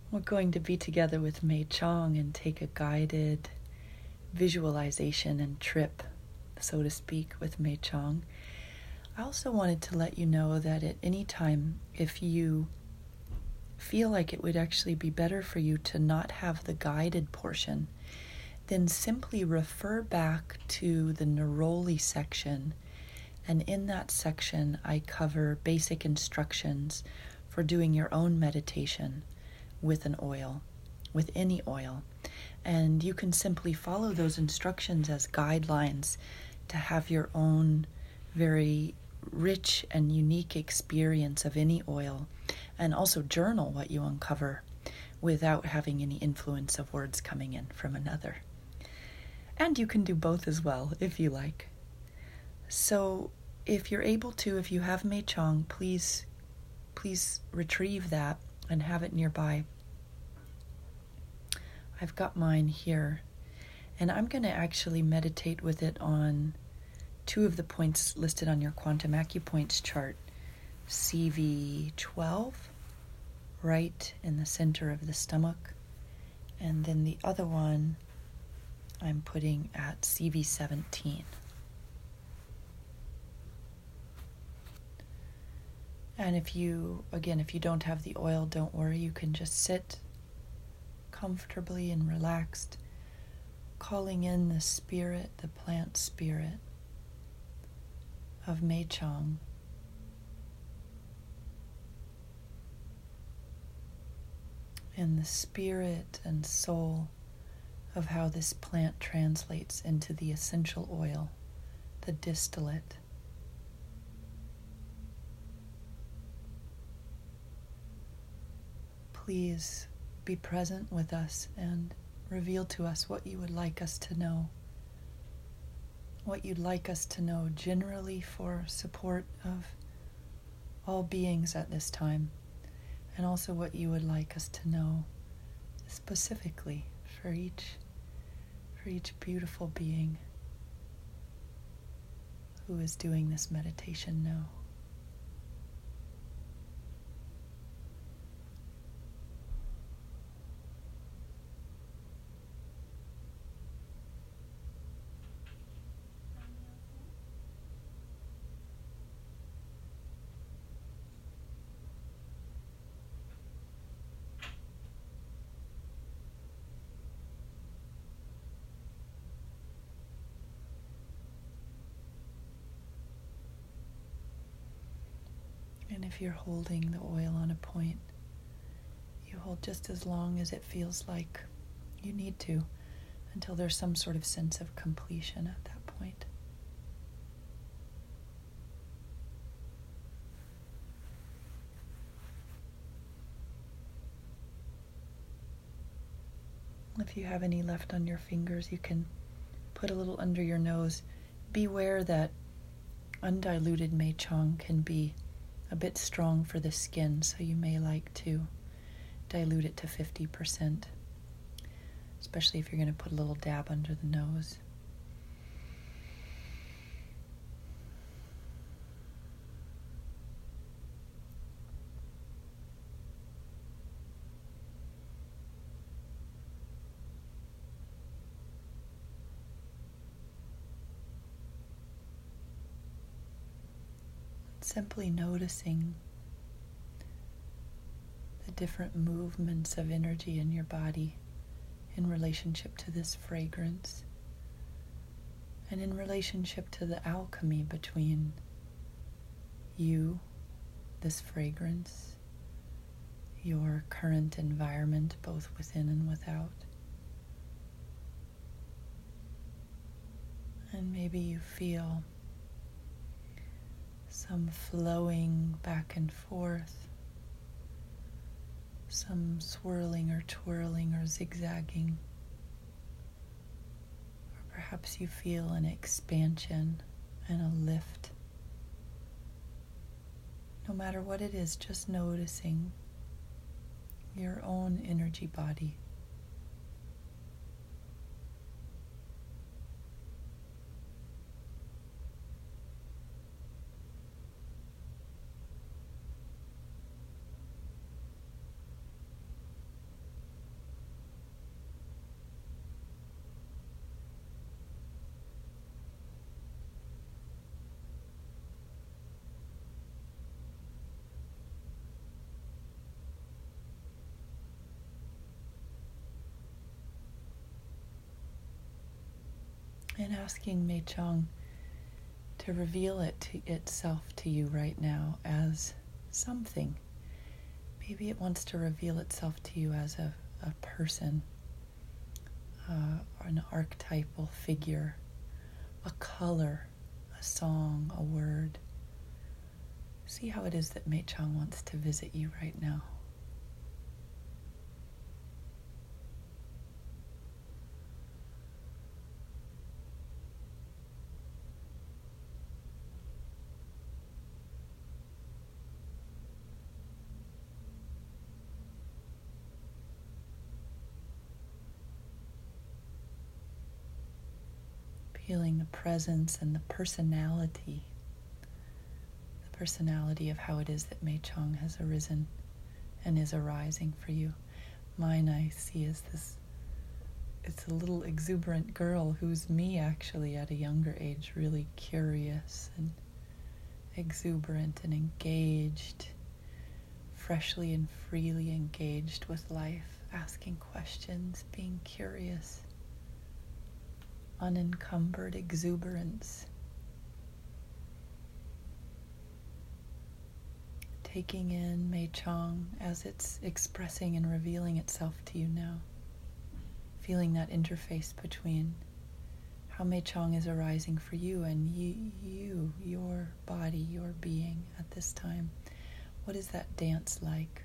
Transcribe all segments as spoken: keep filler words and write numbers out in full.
We're going to be together with Mei Chong and take a guided visualization and trip, so to speak, with Mei Chong. I also wanted to let you know that at any time, if you feel like it would actually be better for you to not have the guided portion, then simply refer back to the Neroli section. And in that section, I cover basic instructions for doing your own meditation with an oil, with any oil. And you can simply follow those instructions as guidelines to have your own very rich and unique experience of any oil, and also journal what you uncover without having any influence of words coming in from another. And you can do both as well if you like. So if you're able to, if you have Mei Chong, please, please retrieve that and have it nearby. I've got mine here, and I'm going to actually meditate with it on two of the points listed on your quantum acupoints chart. C V twelve, right in the center of the stomach, and then the other one I'm putting at C V seventeen. And if you, again, if you don't have the oil, don't worry, you can just sit comfortably and relaxed, calling in the spirit, the plant spirit of Mei Chong. And the spirit and soul of how this plant translates into the essential oil, the distillate. Please be present with us and reveal to us what you would like us to know, what you'd like us to know generally for support of all beings at this time, and also what you would like us to know specifically for each, for each beautiful being who is doing this meditation now. And if you're holding the oil on a point, you hold just as long as it feels like you need to, until there's some sort of sense of completion at that point. If you have any left on your fingers, you can put a little under your nose. Beware that undiluted Mei Chong can be a bit strong for the skin, so you may like to dilute it to fifty percent, especially if you're going to put a little dab under the nose. Simply noticing the different movements of energy in your body in relationship to this fragrance, and in relationship to the alchemy between you, this fragrance, your current environment, both within and without. And maybe you feel some flowing back and forth, some swirling or twirling or zigzagging, or perhaps you feel an expansion and a lift. No matter what it is, just noticing your own energy body. and asking Mei Chong to reveal it to itself to you right now as something. Maybe it wants to reveal itself to you as a, a person, uh, an archetypal figure, a color, a song, a word. See how it is that Mei Chong wants to visit you right now. Feeling the presence and the personality, the personality of how it is that Mei Chong has arisen and is arising for you. Mine I see as this, it's a little exuberant girl who's me actually at a younger age, really curious and exuberant and engaged, freshly and freely engaged with life, asking questions, being curious. Unencumbered exuberance, taking in Mei Chong as it's expressing and revealing itself to you now, feeling that interface between how Mei Chong is arising for you and you, you, your body, your being at this time. What is that dance like?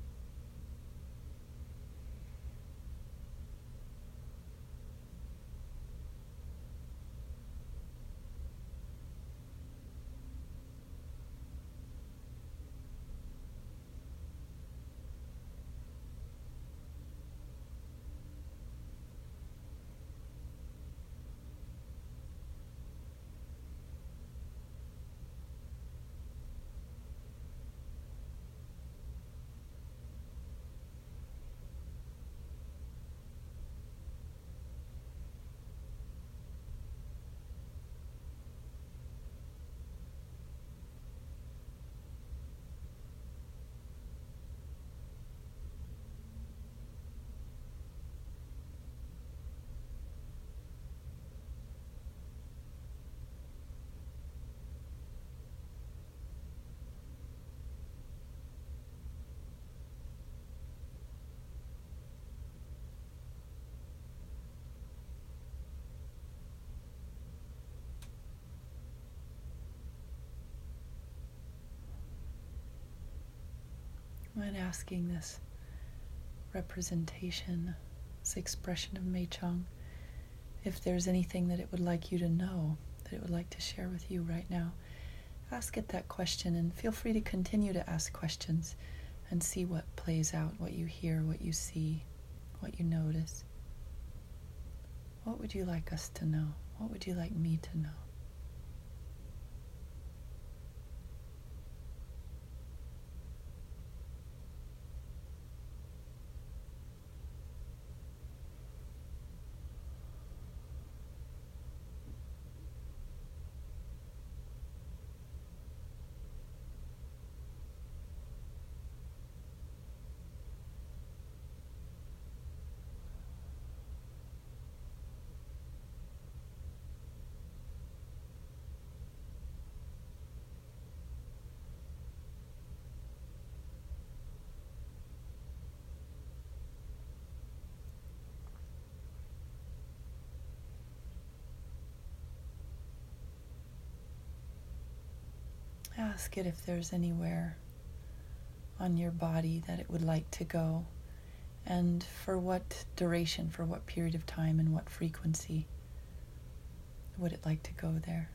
And asking this representation, this expression of Mei Chong, if there's anything that it would like you to know, that it would like to share with you right now, ask it that question, and feel free to continue to ask questions and see what plays out, what you hear, what you see, what you notice. What would you like us to know? What would you like me to know? Ask it if there's anywhere on your body that it would like to go, and for what duration, for what period of time, and what frequency would it like to go there.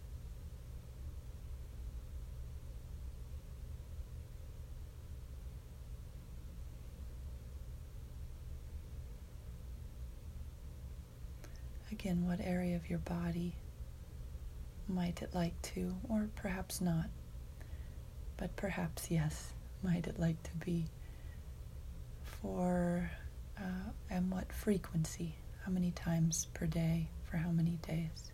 Again, what area of your body might it like to, or perhaps not, but perhaps yes, might it like to be, for, uh, and what frequency, how many times per day, for how many days.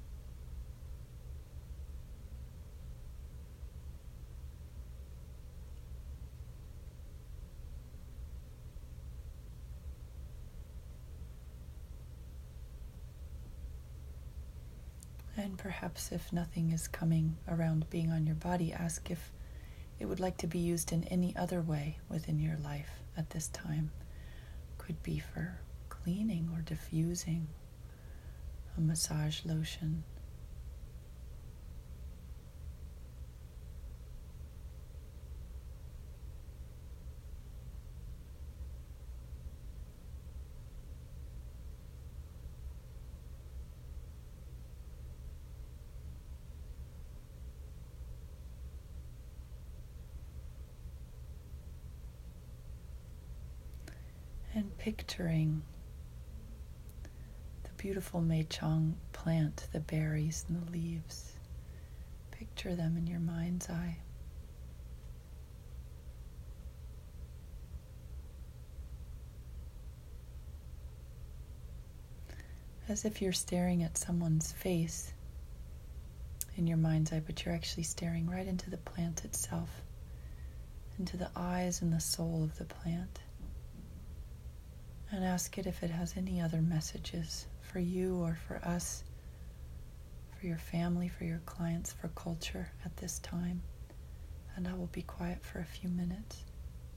And perhaps if nothing is coming around being on your body, ask if it would like to be used in any other way within your life at this time. Could be for cleaning or diffusing, a massage lotion. And picturing the beautiful Mei Chong plant, the berries and the leaves. Picture them in your mind's eye. As if you're staring at someone's face in your mind's eye, but you're actually staring right into the plant itself, into the eyes and the soul of the plant. And ask it if it has any other messages for you or for us, for your family, for your clients, for culture at this time. And I will be quiet for a few minutes.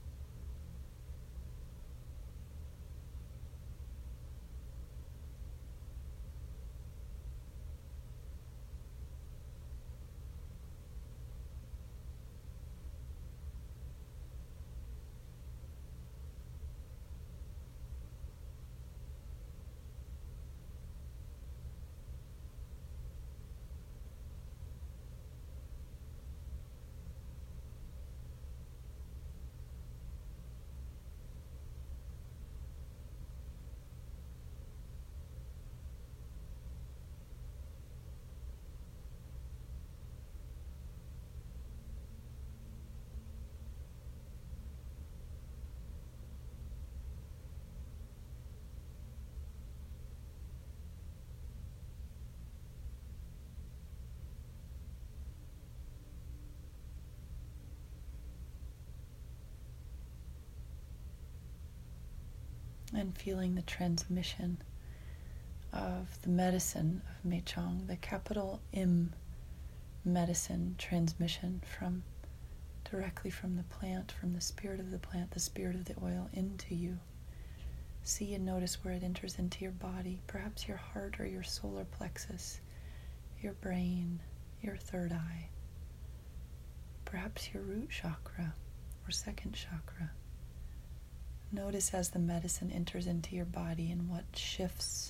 And feeling the transmission of the medicine of Mei Chong, the capital M medicine transmission from directly from the plant, from the spirit of the plant, the spirit of the oil into you. See and notice where it enters into your body, perhaps your heart or your solar plexus, your brain, your third eye, perhaps your root chakra or second chakra. Notice as the medicine enters into your body and what shifts,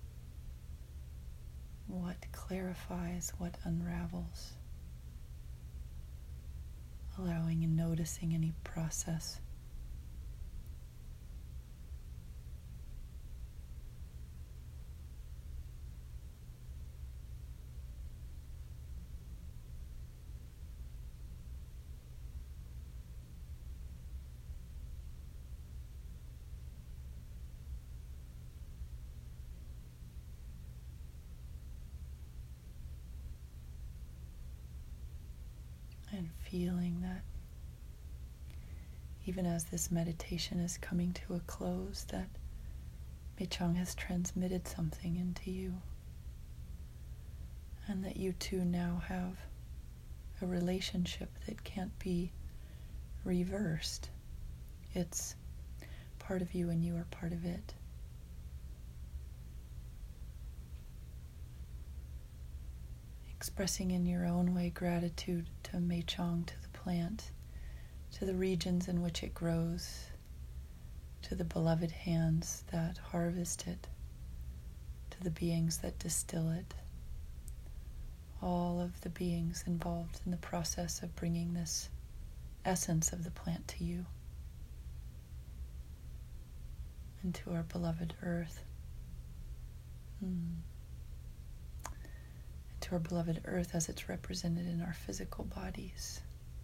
what clarifies, what unravels, allowing and noticing any process. And feeling that even as this meditation is coming to a close, that Mei Chong has transmitted something into you, and that you two now have a relationship that can't be reversed. It's part of you and you are part of it. Expressing in your own way gratitude to Mei Chong, to the plant, to the regions in which it grows, to the beloved hands that harvest it, to the beings that distill it, all of the beings involved in the process of bringing this essence of the plant to you and to our beloved earth. Hmm. To our beloved earth as it's represented in our physical bodies,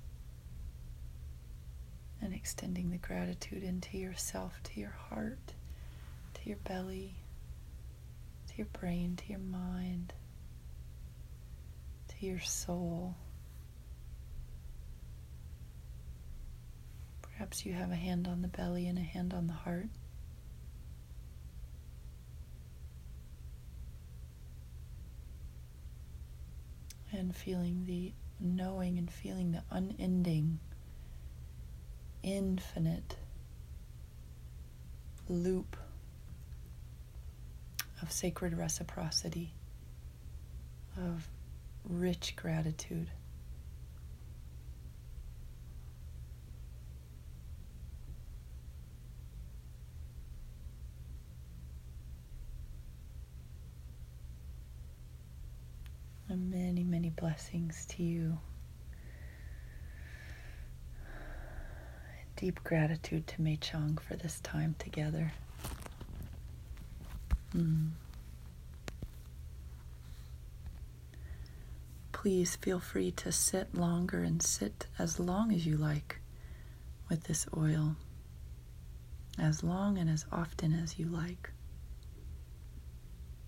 and extending the gratitude into yourself, to your heart, to your belly, to your brain, to your mind, to your soul. Perhaps you have a hand on the belly and a hand on the heart. and feeling the knowing and feeling the unending, infinite loop of sacred reciprocity, of rich gratitude. And many, many blessings to you. Deep gratitude to Mei Chang for this time together. Mm. Please feel free to sit longer and sit as long as you like with this oil, as long and as often as you like.